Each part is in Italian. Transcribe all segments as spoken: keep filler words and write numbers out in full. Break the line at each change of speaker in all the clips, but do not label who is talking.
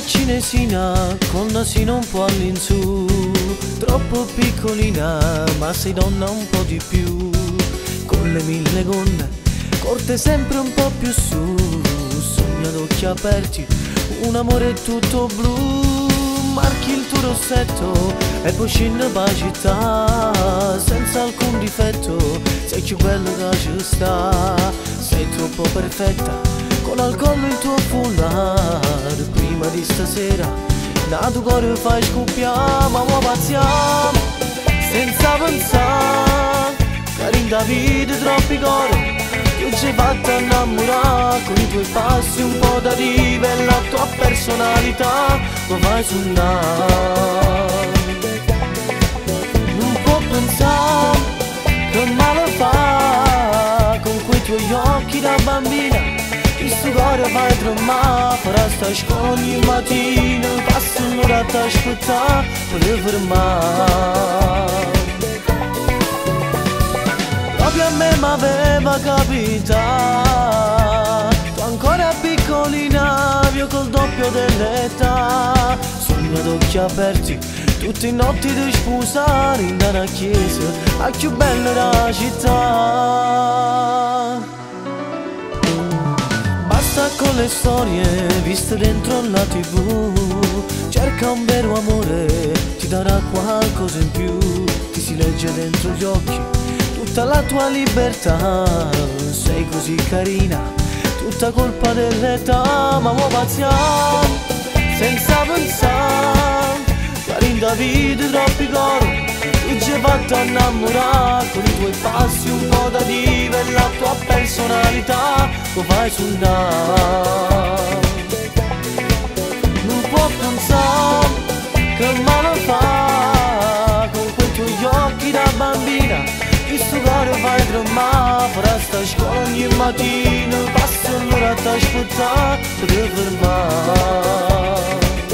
cinesina con nasino un po' all'insù, troppo piccolina ma sei donna un po' di più, con le mille gonne corte sempre un po' più su, sogna d'occhi aperti, un amore tutto blu, marchi il tuo rossetto e poi scendi per città, senza alcun difetto, sei più bella che ci sta, sei troppo perfetta, con al collo il tuo foulard, prima di stasera, da tuo cuore fai scoppiare, ma vuoi pazziare, senza pensare, carin da vita troppi cori, tu ci hai fatto innamorare, con i tuoi passi un po' da diva e la tua personalità, mi fai suonare, non può pensare, che male fa, con quei tuoi occhi da bambina, questo cuore fai tremare, farà sta scuola ogni mattina, passa un'ora a t'aspettare per fermare. Proprio a me m'aveva capitato, tu ancora piccolina, io col doppio dell'età, sogno d'occhi aperti, tutte notti di sposare, in una chiesa, la più bella della città. Basta con le storie viste dentro la tivù, cerca un vero amore, ti darà qualcosa in più, ti si legge dentro gli occhi tutta la tua libertà, sei così carina, tutta colpa dell'età, ma vuoi pazziare, senza pensare, carin da vita troppi cori, tu ci hai fatto innamorare, con i tuoi passi un po' da diva e la tua personalità, lo fai suonare, non può pensare, che male fa, con quei tuoi occhi da bambina, questo cuore fai tremare, farà sta scuola ogni mattina, passa un'ora a t'aspettare per fermare.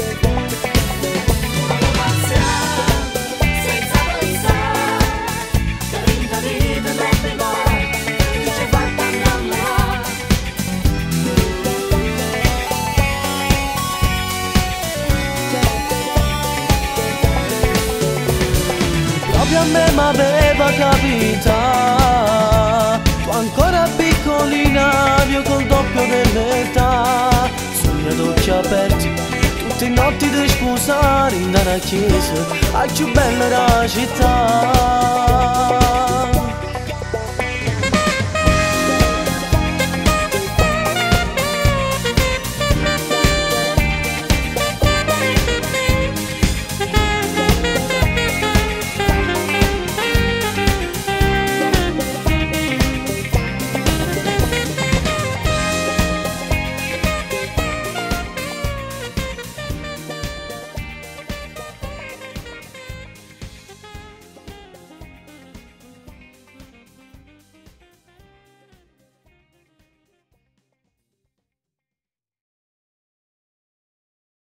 Proprio a me m'aveva capitato, tu ancora piccolina, io col doppio dell'età, sogno d'occhi aperti, tutte notti di sposare, in una chiesa, la più bella della città.